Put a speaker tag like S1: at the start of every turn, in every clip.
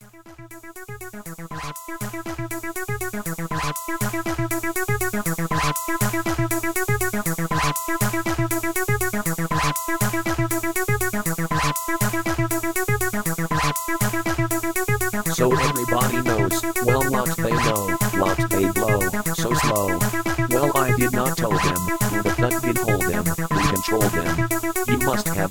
S1: So everybody knows, well what they know, what they blow, so slow. Well I did not tell them, who the fuck did hold them, who controlled them. You must have.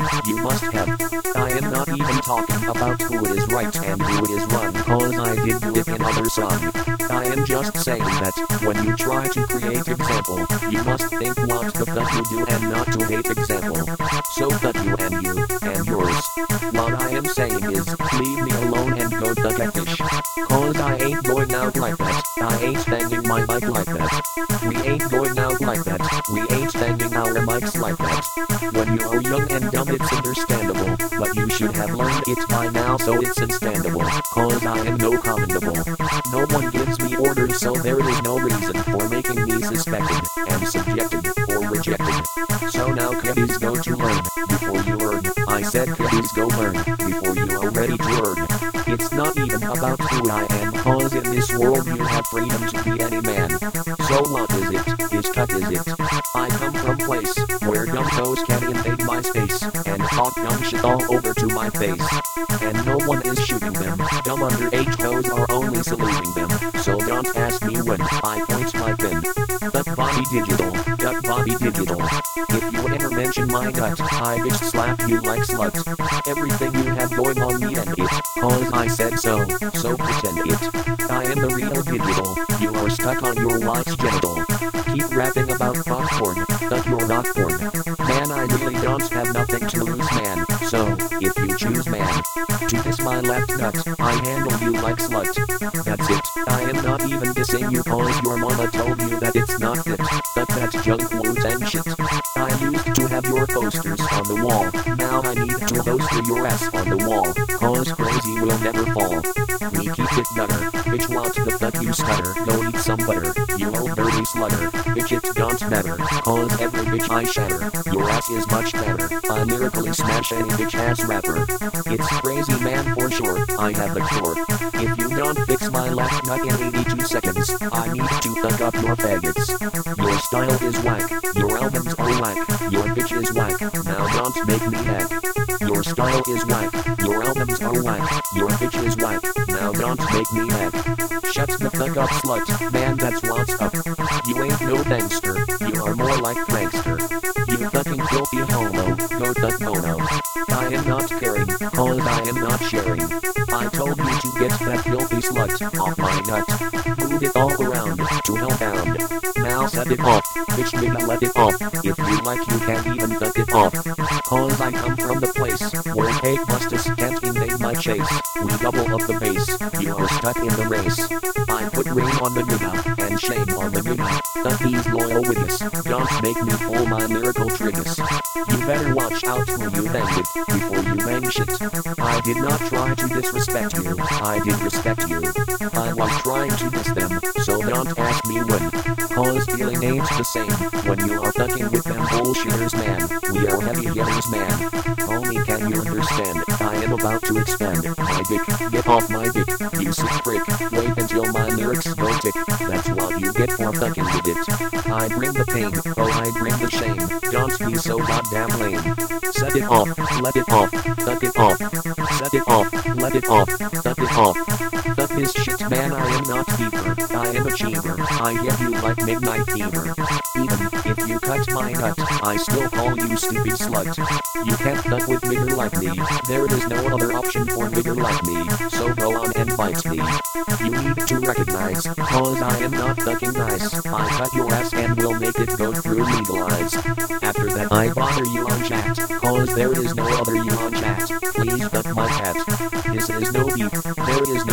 S1: I am not even talking about who is right and who is wrong, cause I did live in other song. I am just saying that, when you try to create example, you must think what the fuck you do and not to hate example. So fuck you and yours. What I am saying is, leave me alone and go duck a fish. Cause I ain't going out like that, I ain't banging my mic like that. We ain't going out like that, we ain't banging our mics like that. When you are young and dumb it's understandable, but you should have learned it by now so it's understandable. Cause I am no commendable. No one gives me orders so there is no reason for making me suspected, and subjected, or rejected. So now kiddies go to learn, before you learn. I said kiddies go learn, before you are ready to learn. It's not even about who I am, cause in this world you have freedom to be any man. So what is it? Is cut is it? I come from place, where dumb toes can invade my space, and talk dumb shit all over to my face. And no one is shooting them, dumb underage toes are only saluting them. So don't ask me when I point my pen. Duck Bobby Digital, Duck Bobby Digital. If you ever mention my nut, I bitch slap you like slut. Everything you have going on me and it, cause I said so pretend it. I am the real digital, you are stuck on your wife's genital. Keep rapping about popcorn, duck your rock porn. Man I really don't have nothing to lose man, so, if you choose man, to diss my left nut, I handle you like slut. That's it, I am not even dissing you cause your mama told you that it's not fit, but that's junk Wu-Tang shit. I used to have your posters on the wall, now I need to poster your ass on the wall, cause crazy will never fall. We keep it nutter, bitch what the fuck you stutter, go eat some butter, you old dirty slutter, bitch it don't matter, cause every bitch I shatter, your ass is much better, I lyrically smash any bitch ass rapper. It's crazy man for sure, I have the cure. If you don't fix my left nut in 82 seconds, I need to fuck up your faggots. Your style is whack, your albums are whack, your bitch is whack, now don't make me hack. Your style is whack, your albums are whack, your bitch is whack, now don't make me hack. Shut the fuck up slut, man that's what's up. You ain't no gangster, you are more like prankster. You fucking filthy homo, go duck mono. I am not caring, cause I am not sharing. I told you to get that filthy slut off my nut. Move it all around, to hellbound. Now set it off, bitch nigga let it off. If you like you can't even duck it off. Cause I come from the place, where cake busters can't invade my chase. We double up the bass, you are stuck in the race. I put ring on the nigga, and shame on the nigga. But he's loyal with us, don't make me pull my lyrical triggers. You better watch out who you bang with, before you bang shit. I did not try to disrespect you, I did respect you. I was trying to diss them, so don't ask me when. Cause feeling ain't the same, when you are fucking with them bullshitters man. We are heavy hitters man. Homie can you understand, I am about to expand my dick, get off my dick, you sick prick. Wait until my lyrics go tick, that's what you get for fucking with it. I bring the pain, oh I bring the shame, don't be so goddamn lame. Set it off, let it off, duck it off. Set it off, let it off, duck it off. Duck this shit man I am not keeper, I am achiever, I hit you like midnight fever. Even if you cut my nut, I still call you stupid slut. You can't duck with nigger like me, there is no other option for nigger like me, so go on and bite me. You need to recognize, cause I am not ducking nice. I cut your ass and will make it go through legalized. After that I bother you on chat, cause there is no other you on chat. Please duck my cat. This is no beef, there is no beef.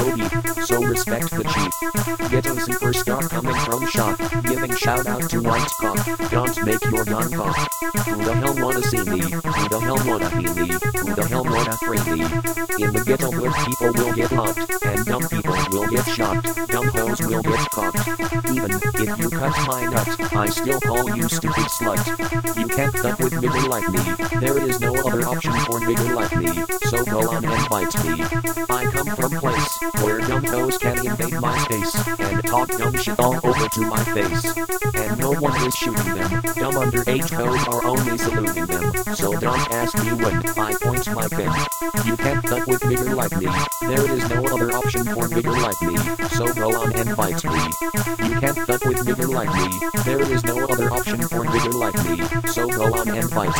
S1: so respect the chief. Ghetto superstar coming from shop, giving shout out to White Cock. Don't make your gun cock. Who the hell wanna see me? Who the hell wanna hear me? Who the hell wanna free me? In the ghetto good people will get locked, and dumb people will get shot. Dumb hoes will get caught. Even if you cut my nut, I still call you stupid slut. You can't fuck with nigger like me. There is no other option for nigger like me, so go on and bite me. I come from place where dumb hoes can invade my space and talk dumb shit all over to my face. And no one is shooting them. Dumb underage hoes are only saluting them. So don't ask me when I point my pen. You can't fuck with nigger like me. There is no other option for nigger like me, so go on and bite me. You can't fuck with nigger like me. There is no other option for nigger like me, so go on and bite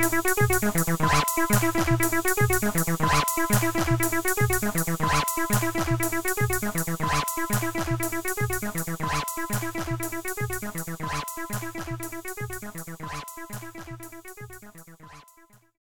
S1: me.